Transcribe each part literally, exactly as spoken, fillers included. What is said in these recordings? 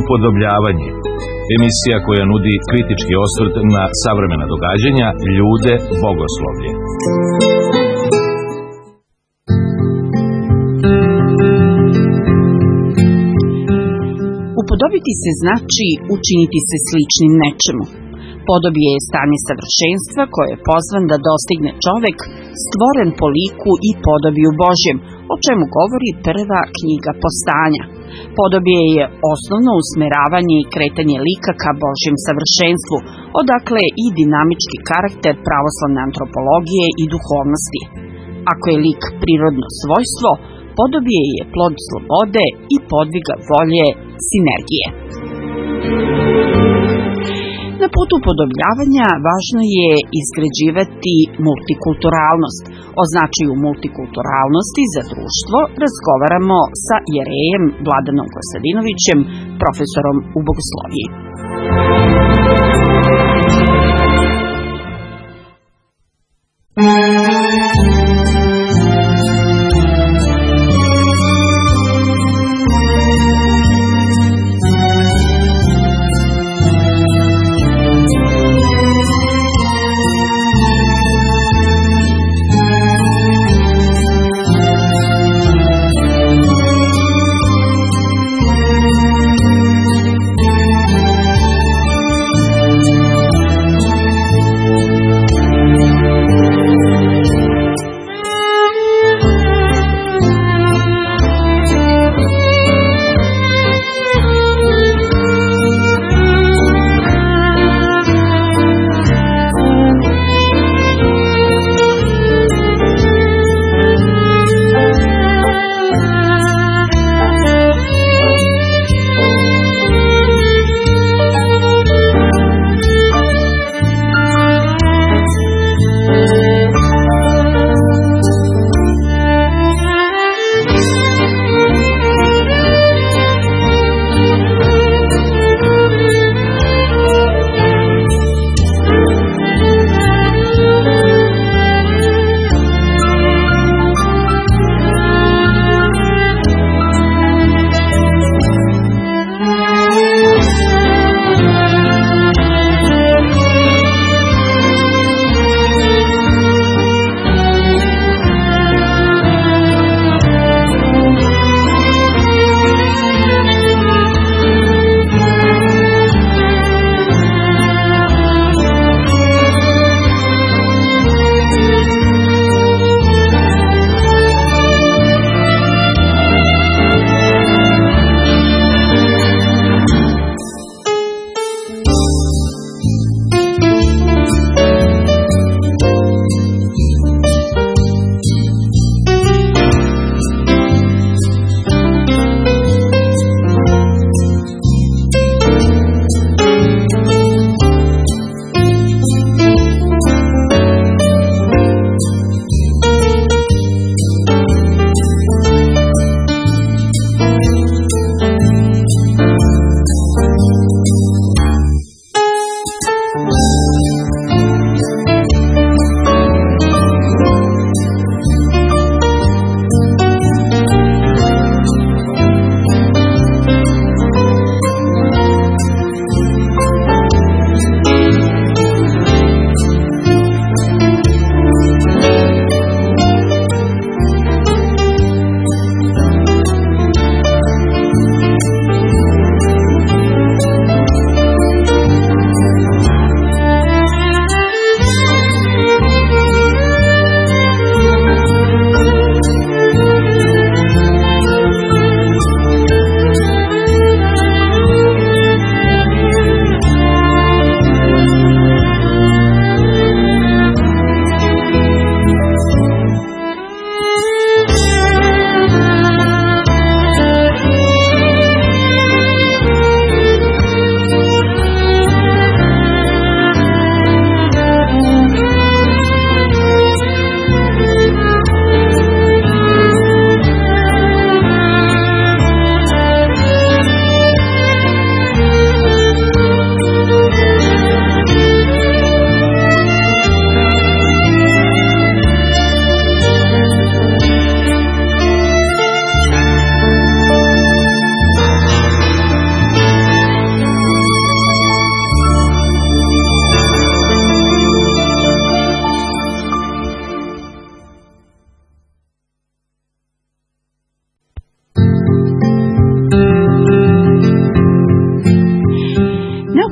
Upodobljavanje, emisija koja nudi kritički osvrt na savremena događanja, ljude, bogoslovlje. Upodobiti se znači učiniti se sličnim nečemu. Podobije je stanje savršenstva koje je pozvan da dostigne čovek, stvoren po liku i podobiju Božjem, o čemu govori prva knjiga Postanja. Podobije je osnovno usmeravanje i kretanje lika ka Božjem savršenstvu, odakle i dinamički karakter pravoslavne antropologije i duhovnosti. Ako je lik prirodno svojstvo, podobije je plod slobode i podviga volje, sinergije. Na putu upodobljavanja važno je izgrađivati multikulturalnost. O značaju multikulturalnosti za društvo razgovaramo sa jerejem Vladanom Kostadinovićem, profesorom u bogosloviji.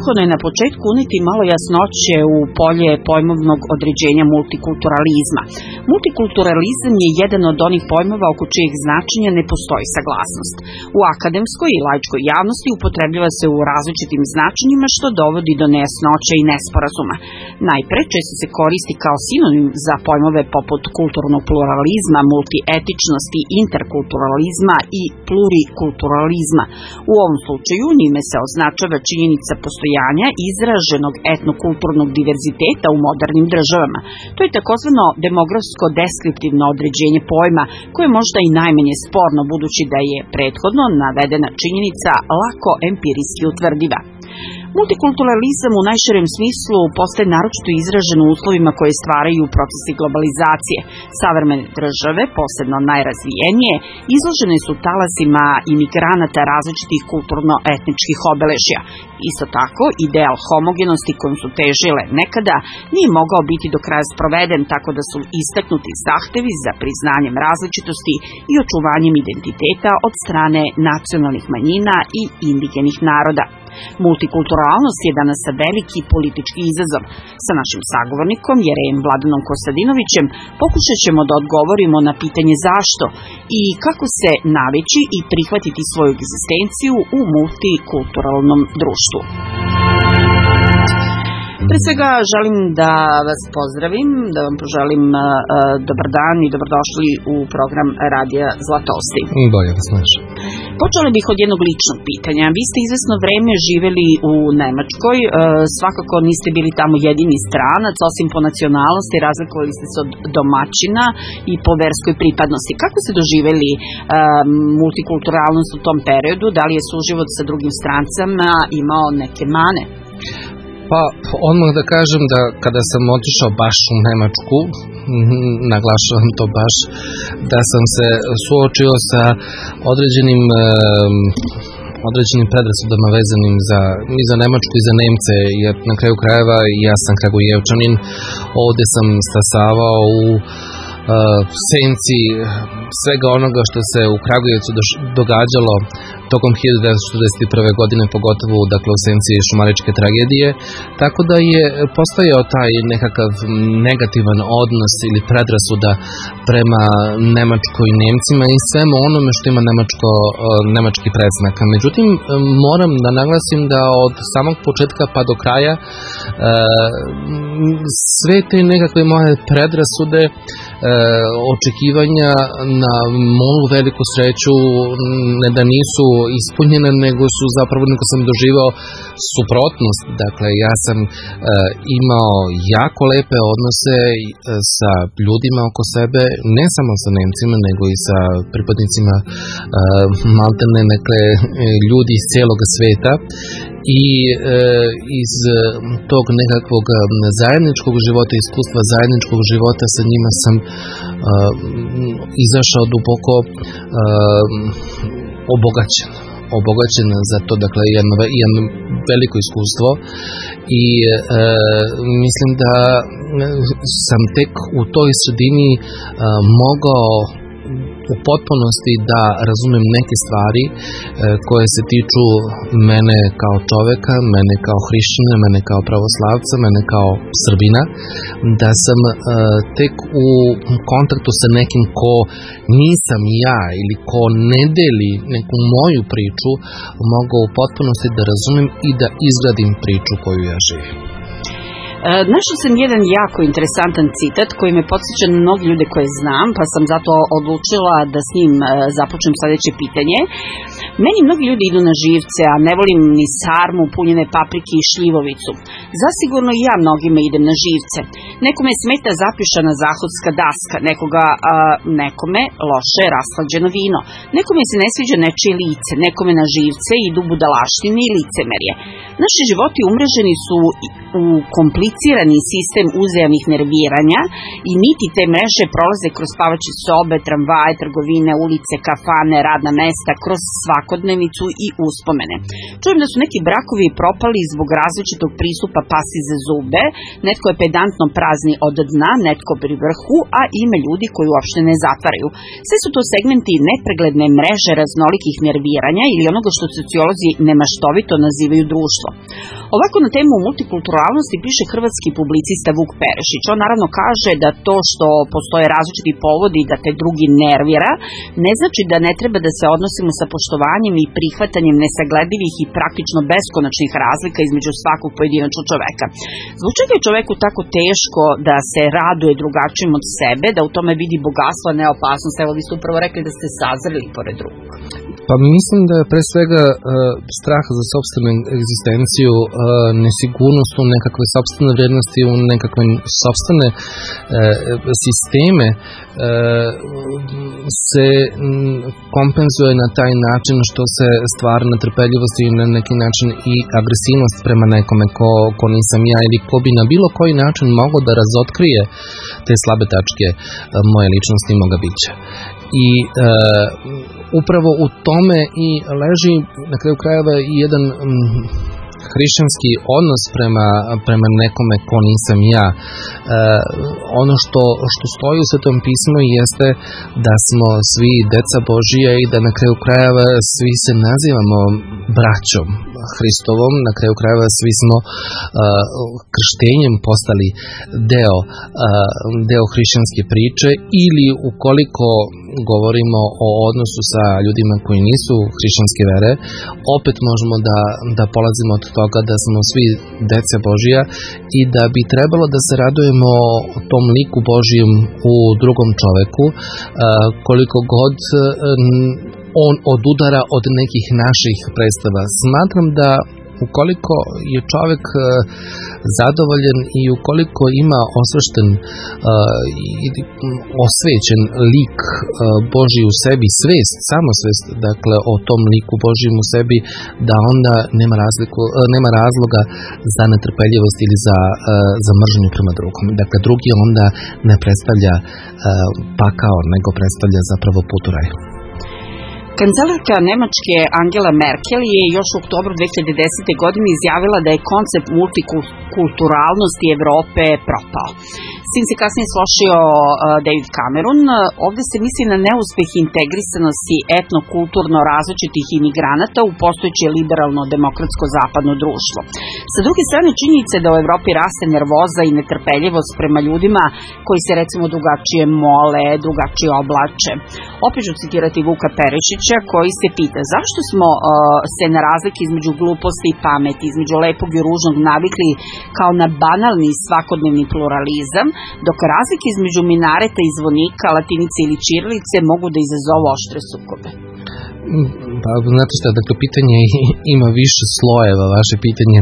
neophodno je na početku uneti malo jasnoće u polje pojmovnog određenja multikulturalizma. Multikulturalizam je jedan od onih pojmova oko čijeg značenja ne postoji saglasnost. U akademskoj i laičkoj javnosti upotrebljava se u različitim značenjima, što dovodi do nejasnoća i nesporazuma. Najpre često se koristi kao sinonim za pojmove poput kulturnog pluralizma, multietičnosti, interkulturalizma i plurikulturalizma. U ovom slučaju njime se označava činjenica postojanja izraženog etnokulturnog diverziteta u modernim državama. To je takozvano demografsko deskriptivno određenje pojma, koje je možda i najmanje sporno, budući da je prethodno navedena činjenica lako empirijski utvrdiva. Multikulturalizam u najširem smislu postaje naročito izražen u uslovima koje stvaraju procesi globalizacije. Savremene države, posebno najrazvijenije, izložene su talasima imigranata različitih kulturno-etničkih obeležja. Isto tako, ideal homogenosti kojim su težile nekada nije mogao biti do kraja sproveden, tako da su istaknuti zahtevi za priznanjem različitosti i očuvanjem identiteta od strane nacionalnih manjina i indigenih naroda. Multikulturalnost je danas veliki politički izazov. Sa našim sagovornikom Jerejem Vladanom Kostadinovićem pokušat ćemo da odgovorimo na pitanje zašto i kako se navići i prihvatiti svoju egzistenciju u multikulturalnom društvu. Pre svega želim da vas pozdravim, da vam poželim uh, dobar dan i dobrodošli u program Radija Zlatosti. Bolje vas našao. Počela bih od jednog ličnog pitanja. Vi ste izvesno vreme živeli u Nemačkoj, uh, svakako niste bili tamo jedini stranac, osim po nacionalnosti, razlikovali ste se od domaćina i po verskoj pripadnosti. Kako ste doživeli uh, multikulturalnost u tom periodu? Da li je suživot sa drugim strancama imao neke mane? Pa, odmah da kažem da kada sam otišao baš u Nemačku, naglašavam to baš, da sam se suočio sa određenim određenim predrasudama vezanim za, i za Nemačku i za Nemce, jer na kraju krajeva ja sam Kragujevčanin, ovde sam stasavao u Uh, senci svega onoga što se u Kragujevcu događalo tokom hiljadu devetsto četrdeset prve. godine, pogotovo dakle u senci šumaričke tragedije, tako da je postojao taj nekakav negativan odnos ili predrasuda prema Nemačkoj i Nemcima i svemu onome što ima nemačko, uh, nemački predznak. Međutim, moram da naglasim da od samog početka pa do kraja uh, sve te nekakve moje predrasude, E, očekivanja na moju veliku sreću ne da nisu ispunjene, nego su zapravo, nego sam doživao suprotnost. Dakle, ja sam e, imao jako lepe odnose e, sa ljudima oko sebe, ne samo sa Nemcima, nego i sa pripadnicima e, maltene, dakle, ljudi iz cijelog sveta. I e, iz tog nekakvog zajedničkog života, iskustva zajedničkog života sa njima sam e, izašao duboko e, obogaćen. obogaćen za to, dakle, jedno, jedno veliko iskustvo i e, mislim da sam tek u toj sredini e, mogao u potpunosti da razumem neke stvari e, koje se tiču mene kao čoveka, mene kao hrišćanina, mene kao pravoslavca, mene kao Srbina, da sam e, tek u kontaktu sa nekim ko nisam ja ili ko ne deli neku moju priču, mogao u potpunosti da razumem i da izgradim priču koju ja živim. Našla sam jedan jako interesantan citat koji me podsjeća na mnogi ljude koje znam, pa sam zato odlučila da s njim započnem sledeće pitanje. Meni mnogi ljudi idu na živce, a ne volim ni sarmu, punjene paprike i šljivovicu. Zasigurno i ja mnogima idem na živce. Nekome smeta zapišana zahodska daska, nekoga, a, nekome loše rashlađeno vino. Nekome se ne sviđa nečije lice, nekome na živce idu budalaštine i licemerje. Naši životi umreženi su u komplicirane komplicirani sistem uzajamnih nerviranja i niti te mreže prolaze kroz spavaće sobe, tramvaje, trgovine, ulice, kafane, radna mesta, kroz svakodnevicu i uspomene. Čujem da su neki brakovi propali zbog različitog pristupa pasti za zube, netko je pedantno prazni od dna, netko pri vrhu, a ima ljudi koji uopšte ne zatvaraju. Sve su to segmenti nepregledne mreže raznolikih nerviranja ili onoga što sociolozi nemaštovito nazivaju društvo. Ovako na temu multikulturalnosti piše hrvatski publicista Vuk Perešić. On naravno kaže da to što postoje različiti povodi da te drugi nervira, ne znači da ne treba da se odnosimo sa poštovanjem i prihvatanjem nesagledivih i praktično beskonačnih razlika između svakog pojedinačnog čoveka. Zbog čega je čoveku tako teško da se raduje drugačijim od sebe, da u tome vidi bogatstvo, a ne opasnost? Evo, vi ste upravo rekli da ste sazreli pored drugog. Pa mislim da je pre svega uh, strah za sopstvenu egzistenciju, uh, nesigurnost u nekakve sopstvene vrednosti, u nekakve sopstvene uh, sisteme uh, se m, kompenzuje na taj način što se stvara netrpeljivost i na neki način i agresivnost prema nekome ko, ko nisam ja ili ko bi na bilo koji način mogao da razotkrije te slabe tačke uh, moje ličnosti i moga bića. I uh, upravo u tome i leži na kraju krajeva i jedan mm, hrišćanski odnos prema, prema nekome ko nisam ja. E, ono što, što stoji u Svetom pismu jeste da smo svi deca Božija i da na kraju krajeva svi se nazivamo braćom Hristovom, na kraju krajeva svi smo uh, krštenjem postali deo, uh, deo hrišćanske priče, ili ukoliko govorimo o odnosu sa ljudima koji nisu hrišćanske vere, opet možemo da, da polazimo od toga da smo svi deca Božija i da bi trebalo da se radujemo tom liku Božijem u drugom čoveku, uh, koliko god uh, on odudara od nekih naših predstava. Smatram da ukoliko je čovjek uh, zadovoljen i ukoliko ima osvešten uh, i osvećen lik uh, Božji u sebi, svest, samosvest, dakle o tom liku Božjem u sebi, da onda nema, razliku, uh, nema razloga za netrpeljivost ili za, uh, za mržnju prema drugom. Dakle, drugi onda ne predstavlja uh, pakao, nego predstavlja zapravo put u raj. Kancelarka Nemačke Angela Merkel je još u oktobru dve hiljade desete. godine izjavila da je koncept multikulturalnosti Evrope propao. S tim se kasnije složio David Cameron. Ovde se misli na neuspeh integrisanosti etnokulturno različitih imigranata u postojeće liberalno-demokratsko zapadno društvo. Sa druge strane, činjenica je da u Evropi raste nervoza i netrpeljivost prema ljudima koji se recimo drugačije mole, drugačije oblače. Opet ću citirati Vuka Perešića koji se pita zašto smo uh, se na razlike između gluposti i pameti, između lepog i ružnog navikli kao na banalni svakodnevni pluralizam, dok razlike između minareta i zvonika, latinice ili ćirilice mogu da izazovu oštre sukobe. Pa, znate šta, dakle, pitanje ima više slojeva, vaše pitanje. E,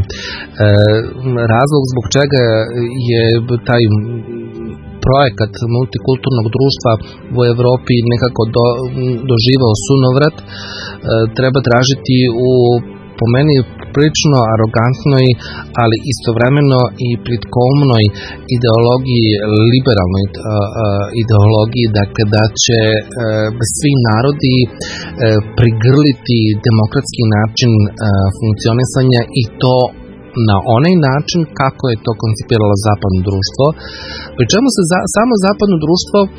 razlog zbog čega je taj projekat multikulturnog društva u Evropi nekako do, doživao sunovrat, e, treba tražiti u, po meni, prilično arogantnoj, ali istovremeno i plitkoumnoj ideologiji, liberalnoj uh, ideologiji, dakle da će uh, svi narodi uh, prigrliti demokratski način uh, funkcionisanja i to na onaj način kako je to koncipiralo zapadno društvo, pri čemu se za, samo zapadno društvo e,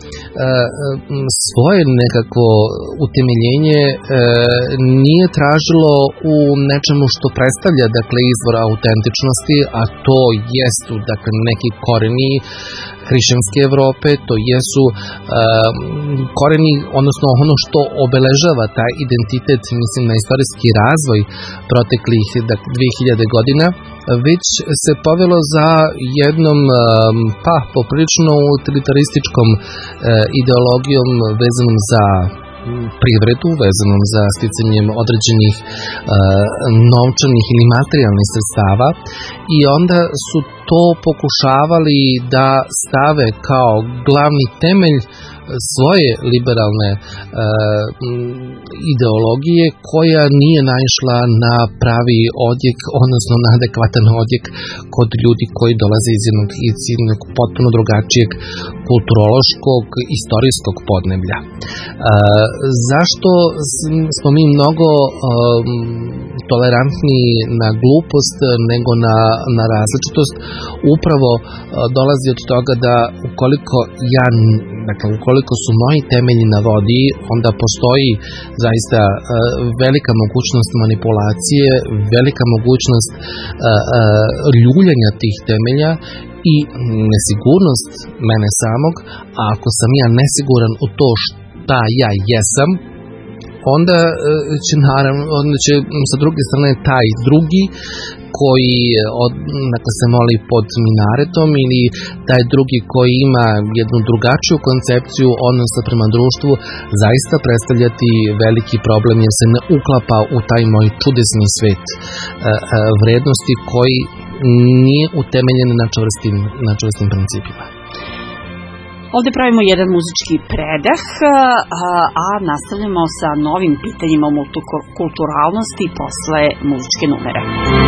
svoje nekako utemeljenje e, nije tražilo u nečemu što predstavlja, dakle, izvor autentičnosti, a to jesu, dakle, neki koreni hrišćanske Evrope, to jesu e, koreni, odnosno ono što obeležava taj identitet, mislim, na istorijski razvoj proteklih dve hiljade godina, već se povelo za jednom, pa poprilično utilitarističkom e, ideologijom vezanom za privredu, vezanom za sticanjem određenih e, novčanih ili materijalnih sredstava, i onda su to pokušavali da stave kao glavni temelj svoje liberalne e, ideologije koja nije naišla na pravi odjek, odnosno na adekvatan odjek kod ljudi koji dolaze iz jednog, iz jednog potpuno drugačijeg kulturološkog, istorijskog podneblja. E, zašto smo mi mnogo um, tolerantniji na glupost nego na, na različitost? Upravo uh, dolazi od toga da ukoliko ja, dakle, ukoliko su moji temelji na vodi, onda postoji zaista uh, velika mogućnost manipulacije, velika mogućnost uh, uh, ljuljanja tih temelja i nesigurnost mene samog, a ako sam ja nesiguran u to šta ja jesam, onda će naravno, onda će sa druge strane taj drugi koji od, dakle, se moli pod minaretom ili taj drugi koji ima jednu drugačiju koncepciju odnosa prema društvu zaista predstavljati veliki problem jer se ne uklapa u taj moj čudesni svet e, e, vrednosti koji nije utemeljen na čvrstim, na čvrstim principima. Ovde pravimo jedan muzički predah, a, a nastavljamo sa novim pitanjima o multikulturalnosti posle muzičke numere.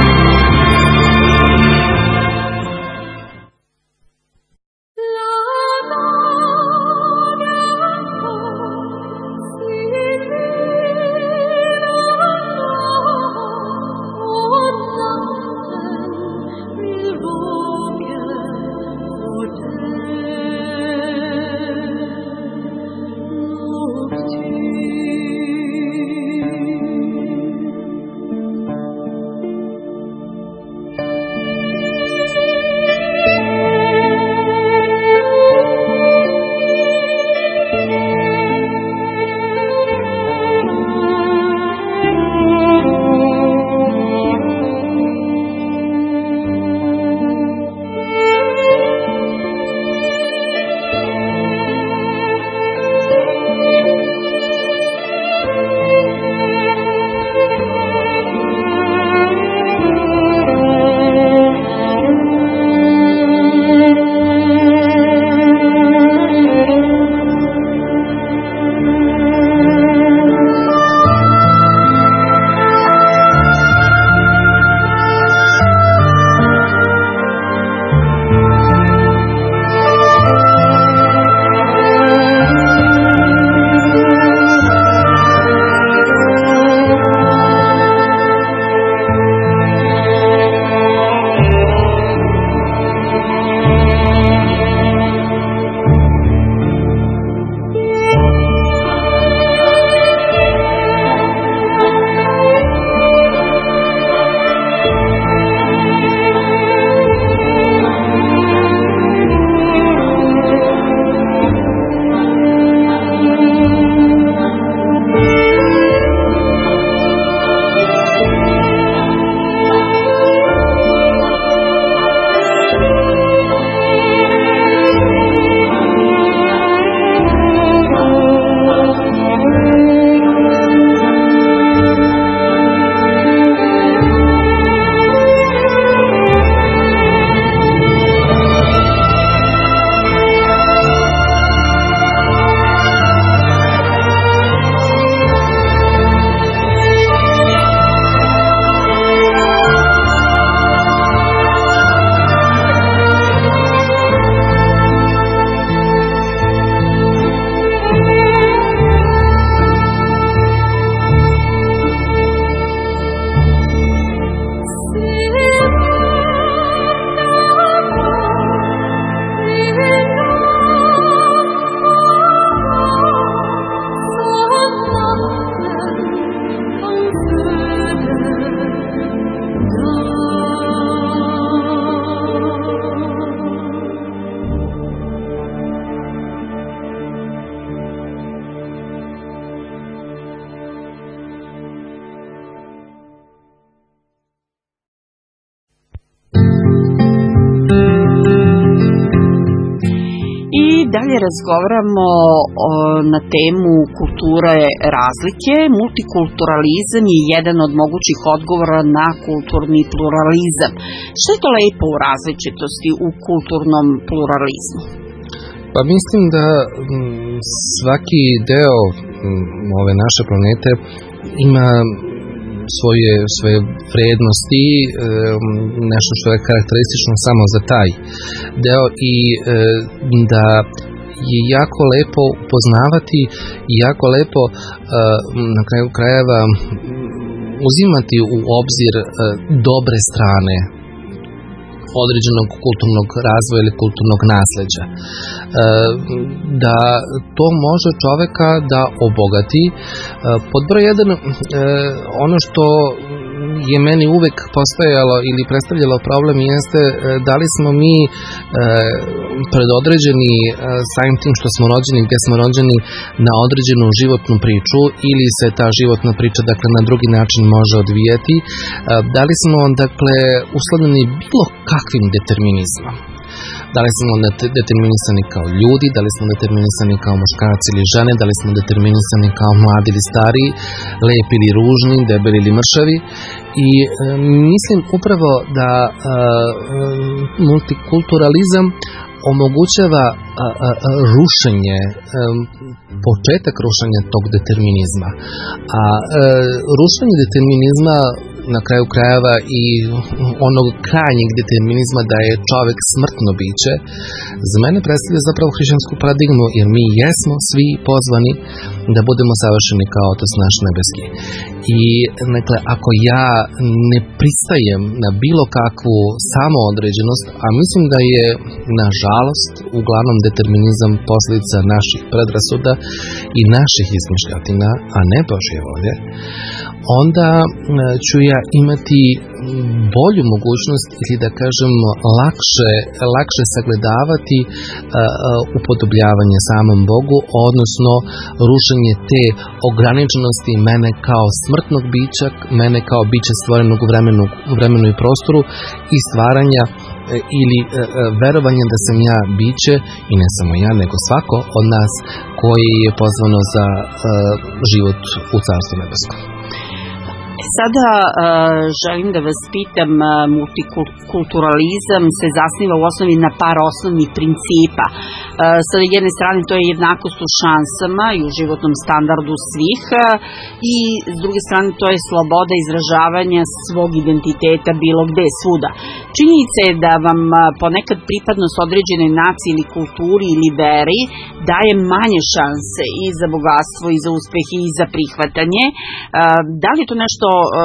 dalje razgovaramo o, na temu kulture razlike. Multikulturalizam je jedan od mogućih odgovora na kulturni pluralizam. Što je to lepo u različitosti, u kulturnom pluralizmu? Pa mislim da svaki deo ove naše planete ima svoje, svoje vrednosti, nešto što je karakteristično samo za taj deo i da je jako lepo upoznavati i jako lepo na kraju krajeva uzimati u obzir dobre strane određenog kulturnog razvoja ili kulturnog nasleđa. Da to može čoveka da obogati. Pod broj jedan, ono što je meni uvek postojalo ili predstavljalo problem jeste da li smo mi predodređeni samim tim što smo rođeni, gde smo rođeni na određenu životnu priču ili se ta životna priča dakle na drugi način može odvijati. Da li smo dakle uslovljeni bilo kakvim determinizmom. Da li smo determinisani kao ljudi, da li smo determinisani kao muškarci ili žene, da li smo determinisani kao mladi ili stari, lepi ili ružni, debeli ili mršavi. I e, mislim upravo da e, multikulturalizam omogućava a, a, a, rušenje, a, početak rušenja tog determinizma. A e, rušenje determinizma na kraju krajeva i onog krajnjeg determinizma da je čovek smrtno biće, za mene predstavlja zapravo hrišćansku paradigmu, jer mi jesmo svi pozvani da budemo savršeni kao Otac naš nebeski. I dakle, ako ja ne pristajem na bilo kakvu samoodređenost, a mislim da je nažalost uglavnom determinizam posljedica naših predrasuda i naših izmišljotina, a ne Božje volje, onda ću ja imati bolju mogućnost ili da kažem lakše, lakše sagledavati uh, upodobljavanje samom Bogu, odnosno rušenje te ograničenosti mene kao smrtnog bića, mene kao bića stvorenog u vremenu, u vremenu i prostoru i stvaranja ili uh, verovanja da sam ja biće, i ne samo ja, nego svako od nas koji je pozvano za uh, život u Carstvu nebeskom. Sada uh, želim da vas pitam, uh, multikulturalizam se zasniva u osnovi na par osnovnih principa. Uh, sa jedne strane to je jednakost u šansama i u životnom standardu svih uh, i s druge strane to je sloboda izražavanja svog identiteta bilo gde, svuda. Činjenica je da vam uh, ponekad pripadnost određene nacije ili kulturi ili veri daje manje šanse i za bogatstvo i za uspeh i za prihvatanje. Uh, da li je to nešto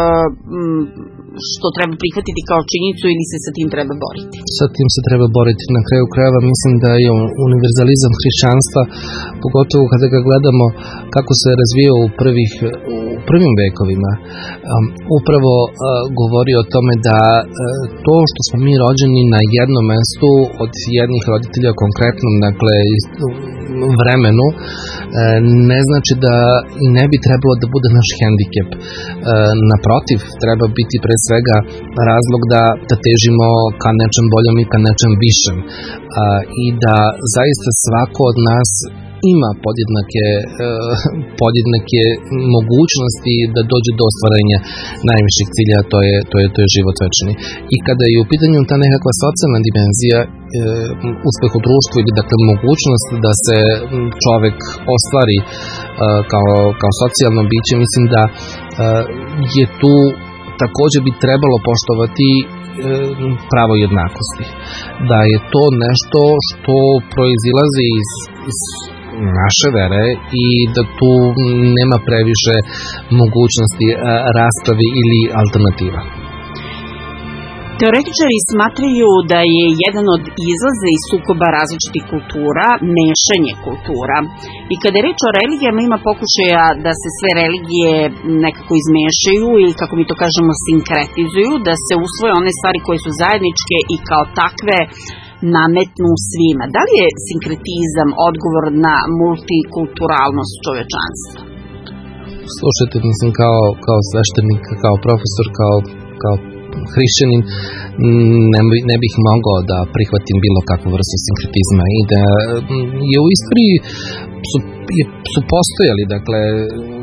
što treba prihvatiti kao činjenicu ili se sa tim treba boriti? Sa tim se treba boriti. Na kraju krajeva mislim da je univerzalizam hrišćanstva, pogotovo kada ga gledamo kako se razvijao u prvih u prvim vekovima, um, upravo uh, govori o tome da uh, to što smo mi rođeni na jednom mestu od jednih roditelja konkretnom, dakle vremenu, uh, ne znači da i ne bi trebalo da bude naš hendikep. Uh, naprotiv, treba biti pre svega razlog da, da težimo ka nečem boljom i ka nečem višem. Uh, I da zaista svako od nas ima podjednake, uh, podjednake mogućnosti da dođe do ostvarenja najviših cilja, to je, to je, to je život večni. I kada je u pitanju ta nekakva socijalna dimenzija, uh, uspeh u društvu ili dakle mogućnost da se čovek ostvari uh, kao, kao socijalno biće, mislim da uh, je tu također bi trebalo poštovati uh, pravo jednakosti. Da je to nešto što proizilazi iz, iz naše vere i da tu nema previše mogućnosti rasprave ili alternativa. Teoretičari smatraju da je jedan od izlaza iz sukoba različitih kultura mešanje kultura. I kada je reč o religijama, ima pokušaja da se sve religije nekako izmešaju ili, kako mi to kažemo, sinkretizuju, da se usvoje one stvari koje su zajedničke i kao takve nametnu svima. Da li je sinkretizam odgovor na multikulturalnost čovečanstva? Slušajte, mislim, kao, kao sveštenik, kao profesor, kao, kao hrišćanin, ne, ne bih mogao da prihvatim bilo kakvu vrstu sinkretizma i da je u istoriji su, je, su postojali, dakle,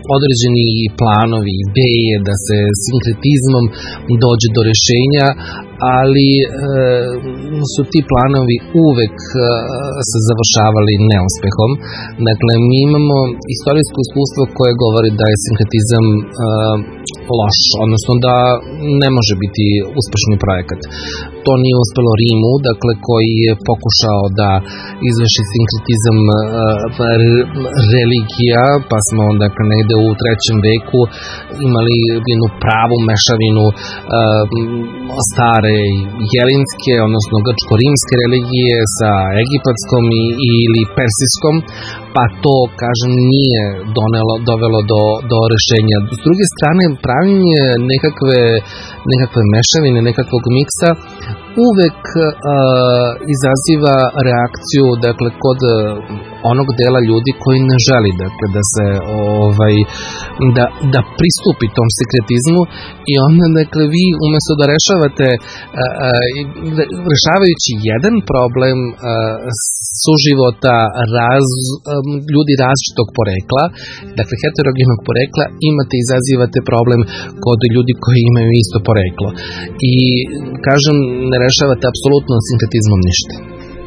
određeni planovi, ideje da se sinkretizmom dođe do rešenja, ali e, su ti planovi uvek e, se završavali neuspehom. Dakle, mi imamo istorijsko iskustvo koje govori da je sinkretizam e, loš, odnosno da ne može biti uspešni projekat. To nije uspelo Rimu, dakle, koji je pokušao da izvrši sinkretizam e, religija, pa smo dakle, negde u trećem veku imali jednu pravu mešavinu e, stare jelinske, odnosno grčko-rimske religije sa egipatskom i, ili persijskom, pa to, kažem, nije donelo, dovelo do, do rešenja. S druge strane, pravljenje nekakve, nekakve mešavine, nekakvog miksa uvek uh, izaziva reakciju, dakle, kod uh, onog dela ljudi koji ne želi, dakle, da se ovaj, da, da pristupi tom sinkretizmu i onda, dakle, vi umesto da rešavate uh, uh, rešavajući jedan problem uh, suživota raz, um, ljudi različitog porekla, dakle, heterogenog porekla, imate, izazivate problem kod ljudi koji imaju isto poreklo. I, kažem, ne rešavate apsolutno sinkretizmom ništa.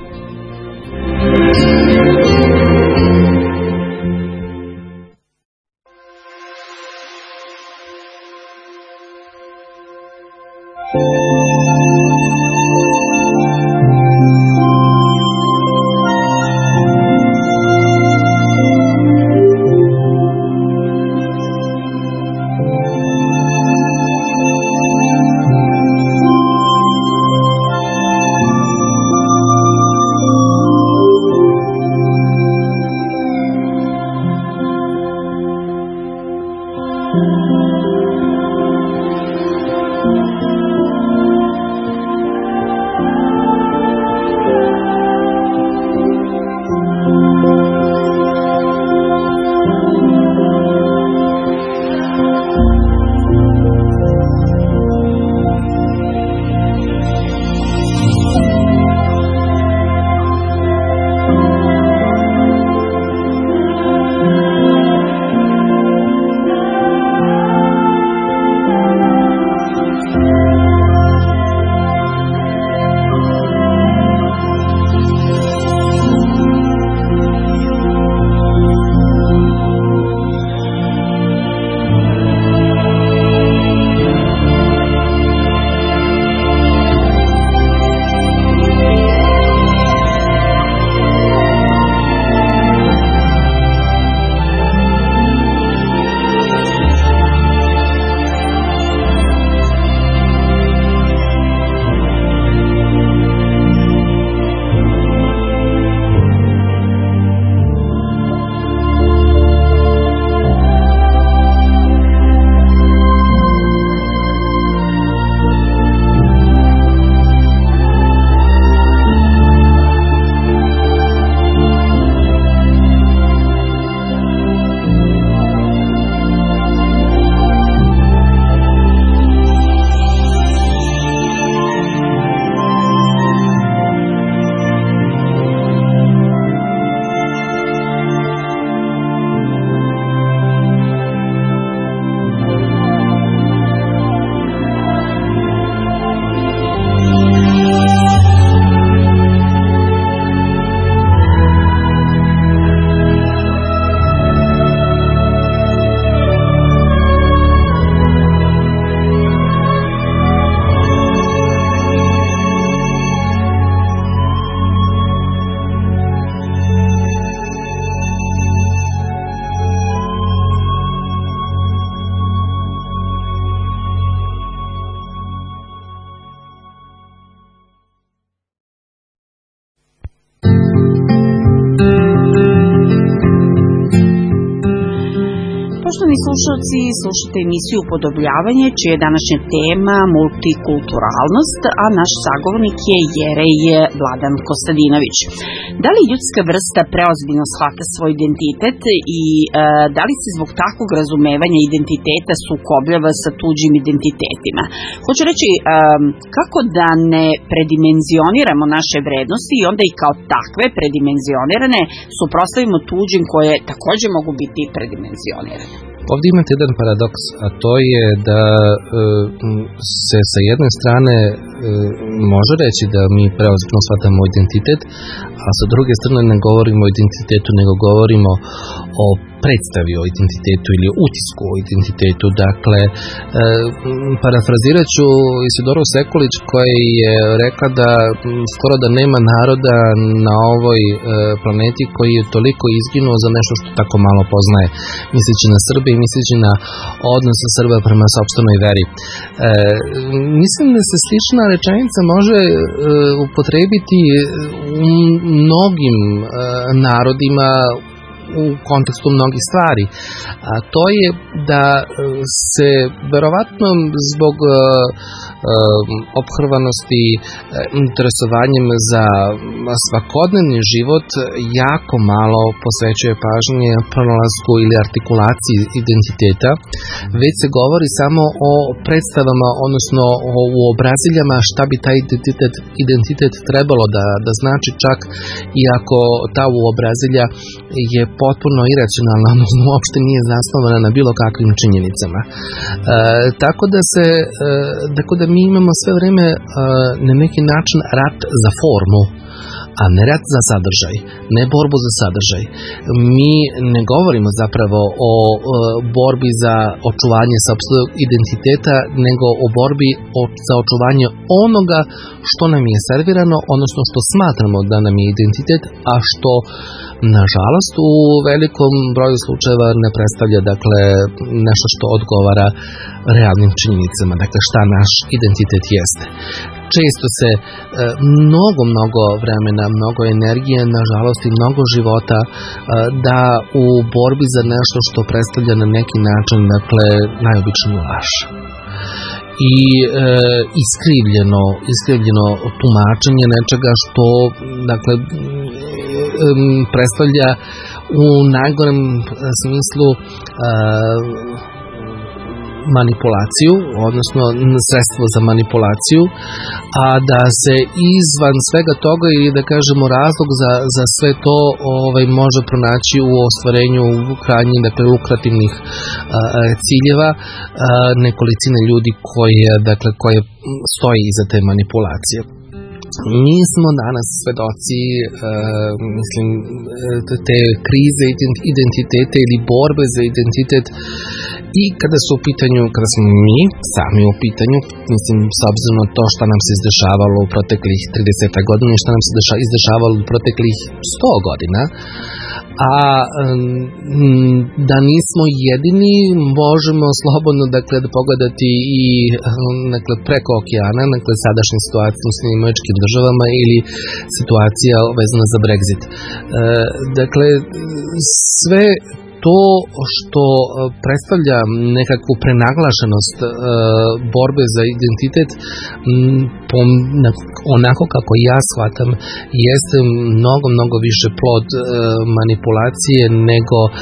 Poštovani slušalci, slušate emisiju Upodobljavanje, čija je današnja tema multikulturalnost, a naš sagovornik je Jerej Vladan Kostadinović. Da li ljudska vrsta preozbiljno shvata svoj identitet i e, da li se zbog takvog razumevanja identiteta sukobljava sa tuđim identitetima? Hoću reći, e, kako da ne predimenzioniramo naše vrednosti i onda i kao takve predimenzionirane suprotstavimo tuđim koje takođe mogu biti predimenzionirane? Ovdje imate jedan paradoks, a to je da se sa jedne strane može reći da mi preozbiljno shvatamo identitet, a sa druge strane ne govorimo o identitetu, nego govorimo o predstavi o identitetu ili utisku o identitetu. Dakle, e, parafrazirat ću Isidoru Sekulić koja je rekla da skoro da nema naroda na ovoj e, planeti koji je toliko izginuo za nešto što tako malo poznaje, misleći na Srbe i misleći na odnos Srba prema sopstvenoj veri. E, mislim da se slična rečenica može e, upotrebiti u mnogim e, narodima u kontekstu mnogih stvari. A to je da se verovatno zbog uh, uh, ophrvanosti uh, interesovanjem za svakodnevni život jako malo posvećuje pažnje pronalasku ili artikulaciji identiteta, već se govori samo o predstavama, odnosno o uobraziljama šta bi taj identitet, identitet trebalo da, da znači, čak i ako ta uobrazilja je potpuno iracionalna, odnosno uopšte nije zasnovana na bilo kakvim činjenicama. E, tako da se, e, tako da mi imamo sve vreme e, na neki način rat za formu, a ne rat za sadržaj, ne borbu za sadržaj. Mi ne govorimo zapravo o e, borbi za očuvanje sopstvenog identiteta, nego o borbi o, za očuvanje onoga što nam je servirano, odnosno što smatramo da nam je identitet, a što nažalost u velikom broju slučajeva ne predstavlja, dakle, nešto što odgovara realnim činjenicama, dakle šta naš identitet jeste. Često se e, mnogo, mnogo vremena, mnogo energije, nažalost i mnogo života e, da u borbi za nešto što predstavlja na neki način, dakle, najobičniju laž. I e, iskrivljeno, iskrivljeno tumačenje nečega što, dakle, e, predstavlja u najgorem smislu e, manipulaciju, odnosno sredstvo za manipulaciju, a da se izvan svega toga i da kažemo razlog za, za sve to ovaj, može pronaći u ostvarenju krajnjih, dakle, lukrativnih a, ciljeva a, nekolicine ljudi koje, dakle, koje stoji iza te manipulacije. Mi smo danas svedoci, uh, mislim, te krize identiteta ili borbe za identitet i kada su u pitanju, kada smo mi sami u pitanju, mislim, s obzirom na to šta nam se izdešavalo u proteklih trideset godina i šta nam se izdešavalo u proteklih sto godina, a um, da nismo jedini, možemo slobodno, dakle, da pogledati i dakle, preko okeana, dakle, sadašnje situacije u Sjedinjenim Američkim Državama ili situacija vezana za Brexit. E, dakle, sve to što predstavlja nekakvu prenaglašenost e, borbe za identitet, m, po, onako kako ja shvatam, jeste mnogo, mnogo više plod e, manipulacije nego e,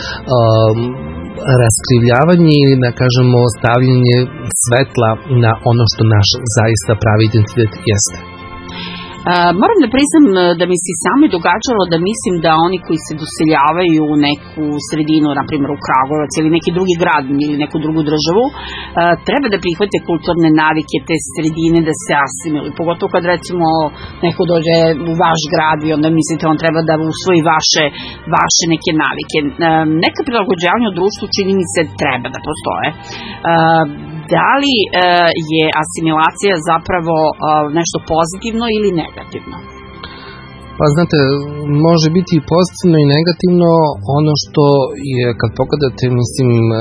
raskrivljavanje ili, da kažemo, stavljanje svetla na ono što naš zaista pravi identitet jeste. Uh, moram da priznam da mi se sami događalo da mislim da oni koji se doseljavaju u neku sredinu, na primjer u Kragujevac ili neki drugi grad ili neku drugu državu, uh, treba da prihvate kulturne navike te sredine, da se asimiluju. Pogotovo kad, recimo, neko dođe u vaš grad i onda mislite on treba da usvoji vaše, vaše neke navike. Uh, neka prilagođavanja u društvu, čini mi se, treba da postoje. Uh, Da li e, je asimilacija zapravo e, nešto pozitivno ili negativno? Pa znate, može biti i pozitivno i negativno. Ono što je, kad pogledate, mislim, e, e,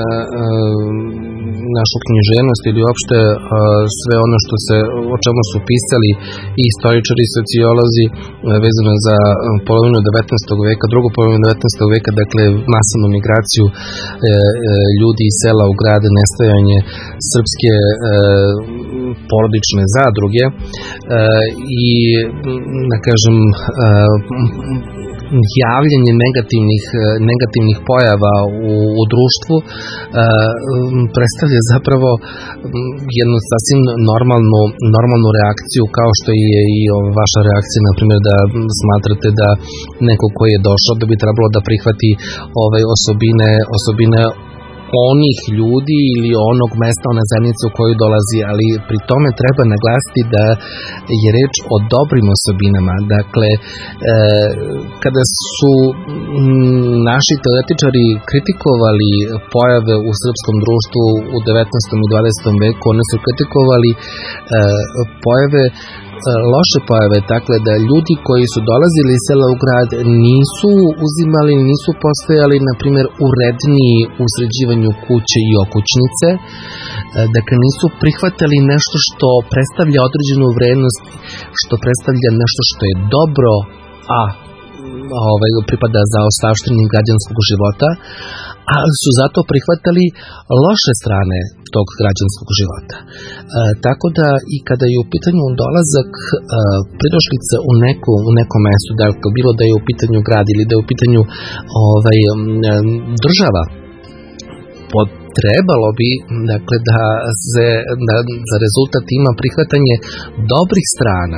našu književnost ili uopšte e, sve ono što se, o čemu su pisali i istoričari i sociolozi e, vezano za polovinu devetnaestog veka, drugu polovinu devetnaestog veka, dakle masovnu migraciju e, e, ljudi iz sela u grade, nestajanje srpske e, porodične zadruge e, i, da kažem, e, javljanje negativnih, negativnih pojava u, u društvu e, predstavlja zapravo jednu sasvim normalnu, normalnu reakciju, kao što je i vaša reakcija, na primjer, da smatrate da neko koji je došao da bi trebalo da prihvati ove osobine, osobine onih ljudi ili onog mesta, one zajednice u koju dolazi, ali pri tome treba naglasiti da je reč o dobrim osobinama. Dakle, e, kada su naši teoretičari kritikovali pojave u srpskom društvu u devetnaestom i dvadesetom veku, oni su kritikovali e, pojave loše pojave, dakle da ljudi koji su dolazili iz sela u grad nisu uzimali, nisu postojali, na primjer, uredniji u sređivanju kuće i okućnice, dakle nisu prihvatali nešto što predstavlja određenu vrednost, što predstavlja nešto što je dobro, a ovaj, pripada za ostavštini građanskog života, ali su zato prihvatali loše strane tog građanskog života. E, tako da i kada je u pitanju dolazak e, pridošlice u neko, u neko mesto, dakle bilo da je u pitanju grad ili da je u pitanju ovaj, država, trebalo bi, dakle, da, se, da za rezultat ima prihvatanje dobrih strana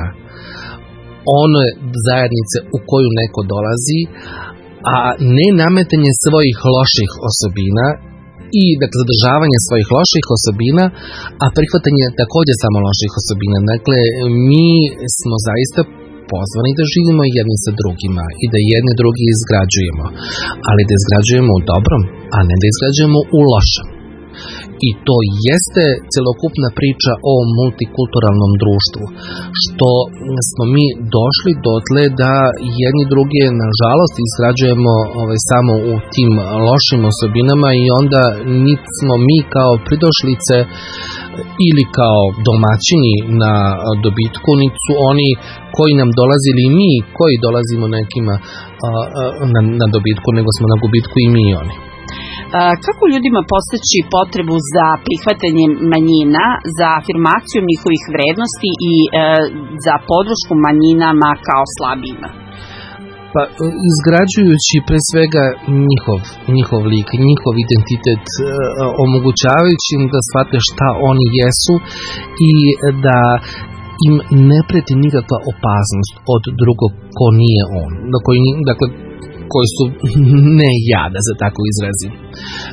one zajednice u koju neko dolazi, a ne nametanje svojih loših osobina i dakle, zadržavanje svojih loših osobina, a prihvatanje također samo loših osobina. Dakle, mi smo zaista pozvani da živimo jedni sa drugima i da jedni drugi izgrađujemo, ali da izgrađujemo u dobrom, a ne da izgrađujemo u lošem. I to jeste celokupna priča o multikulturalnom društvu, što smo mi došli dotle da jedni druge, nažalost, izgrađujemo ovaj, samo u tim lošim osobinama i onda niti smo mi kao pridošlice ili kao domaćini na dobitku, niti su oni koji nam dolazili i mi koji dolazimo nekima na, na dobitku, nego smo na gubitku i mi i oni. Kako ljudima postaći potrebu za prihvatanjem manjina, za afirmacijom njihovih vrednosti i e, za podršku manjinama kao slabijima? Pa, izgrađujući pre svega njihov, njihov lik, njihov identitet, e, omogućavajući im da shvate šta oni jesu i da im ne preti nikakva opasnost od drugog ko nije on. Koji, dakle, koji su ne ja, da se tako izrazim. E,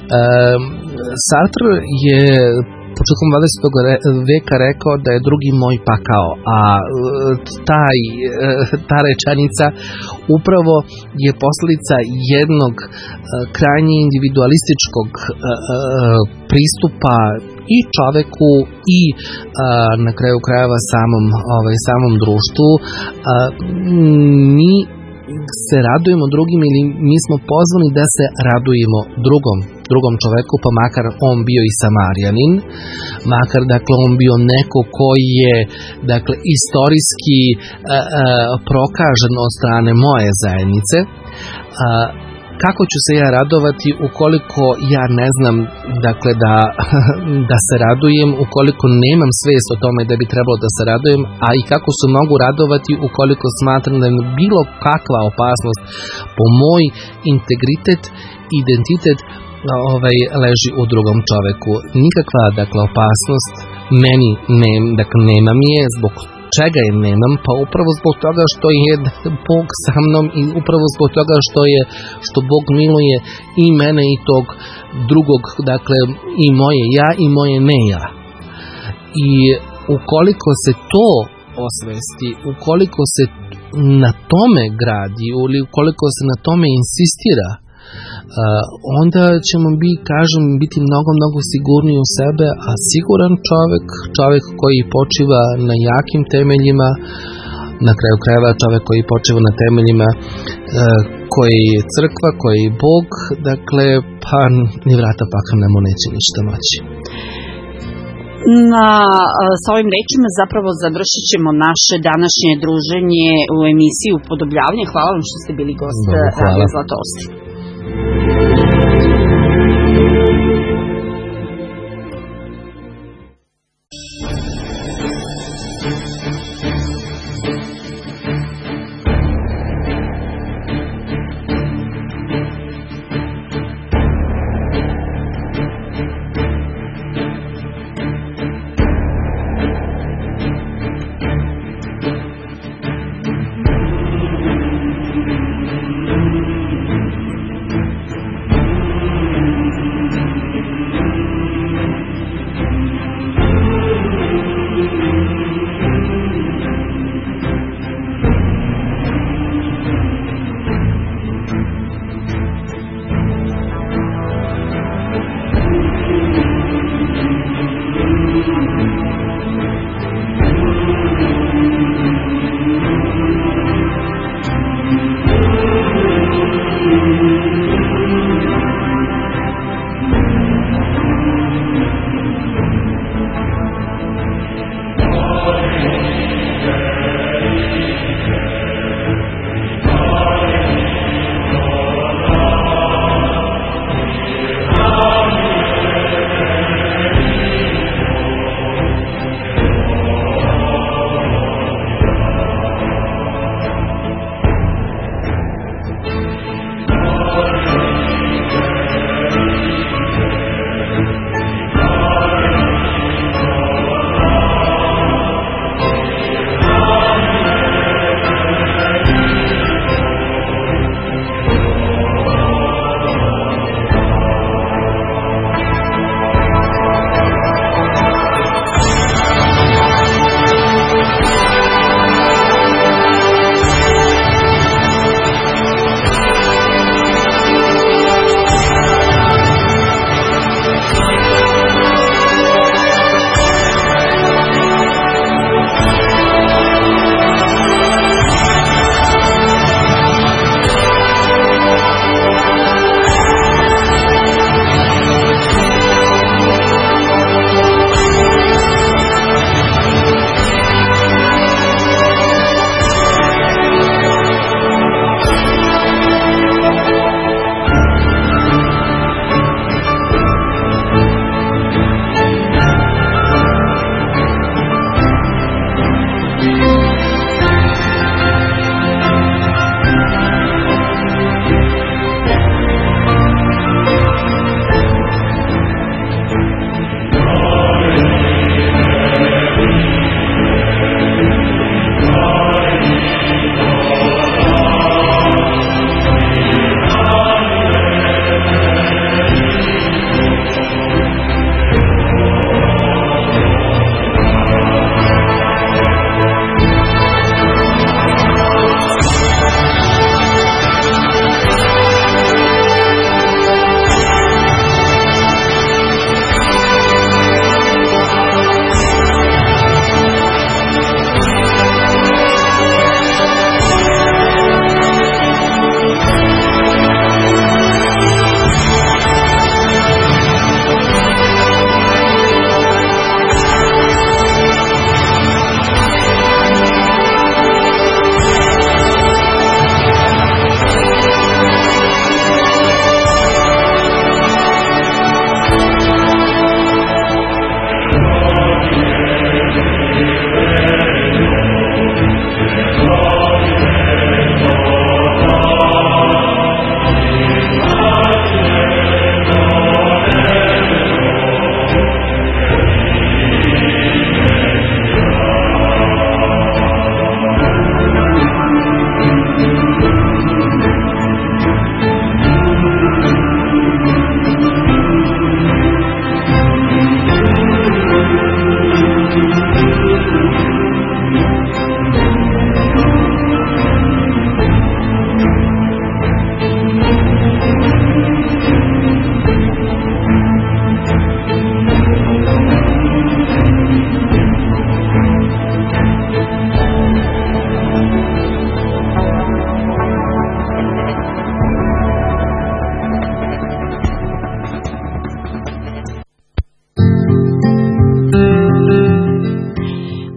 Sartre je početkom dvadesetog veka rekao da je drugi moj pakao, a taj, ta rečenica upravo je posljedica jednog krajnje individualističkog pristupa i čoveku i na kraju krajeva samom, ovaj, samom društvu. Mi se radujemo drugim ili mi smo pozvani da se radujemo drugom, drugom čoveku, pa makar on bio i Samarijanin, makar dakle on bio neko koji je dakle istorijski a, a, prokažen od strane moje zajednice. A, kako ću se ja radovati ukoliko ja ne znam dakle da, da se radujem, ukoliko nemam svijest o tome da bi trebalo da se radujem, a i kako se mogu radovati ukoliko smatram da je bilo kakva opasnost po moj integritet, identitet ovaj, leži u drugom čoveku. Nikakva dakle opasnost meni ne, dakle, nemam je zbog čega je nemam, pa upravo zbog toga što je Bog sa mnom i upravo zbog toga što je što Bog miluje i mene i tog drugog, dakle i moje ja i moje ne ja. I ukoliko se to osvesti, ukoliko se na tome gradi ili ukoliko se na tome insistira, onda ćemo bi, kažem, biti mnogo, mnogo sigurniji u sebe, a siguran čovjek, čovjek koji počiva na jakim temeljima, na kraju krajeva čovjek koji počiva na temeljima koji je crkva, koji je Bog, dakle, pa ni vrata pakla mu neće ništa moći. Na, sa ovim rečima zapravo završit ćemo naše današnje druženje u emisiji Upodobljavanje. Hvala vam što ste bili gost Radio Zlatosti.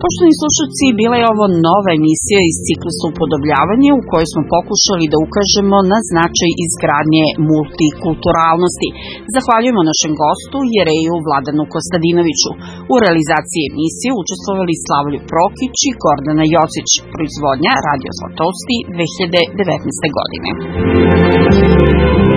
Poštovani slušalci, bila je ovo nova emisija iz ciklusa Upodobljavanje u kojoj smo pokušali da ukažemo na značaj izgradnje multikulturalnosti. Zahvaljujemo našem gostu, jereju Vladanu Kostadinoviću. U realizaciji emisije učestvovali Slavlju Prokić i Gordana Jocić. Proizvodnja Radio Zlatousti dve hiljade devetnaeste. godine.